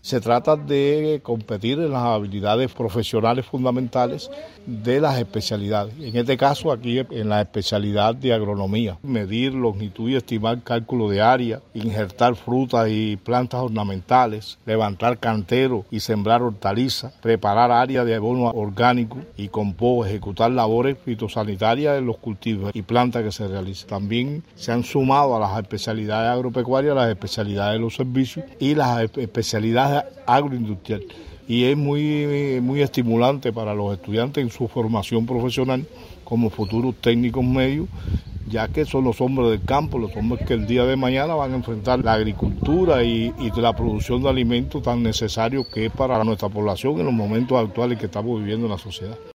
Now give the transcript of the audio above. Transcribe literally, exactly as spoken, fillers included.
Se trata de competir en las habilidades profesionales fundamentales de las especialidades. En este caso aquí en la especialidad de agronomía, medir longitud y estimar cálculo de área, injertar frutas y plantas ornamentales, levantar canteros y sembrar hortalizas, preparar áreas de abono orgánico y compost, ejecutar labores fitosanitarias en los cultivos y plantas que se realizan. También se han sumado a las especialidades agropecuarias las especialidades de los servicios y las especialidades agroindustriales. Y es muy, muy estimulante para los estudiantes en su formación profesional como futuros técnicos medios, ya que son los hombres del campo, los hombres que el día de mañana van a enfrentar la agricultura y, y la producción de alimentos tan necesarios que es para nuestra población en los momentos actuales que estamos viviendo en la sociedad.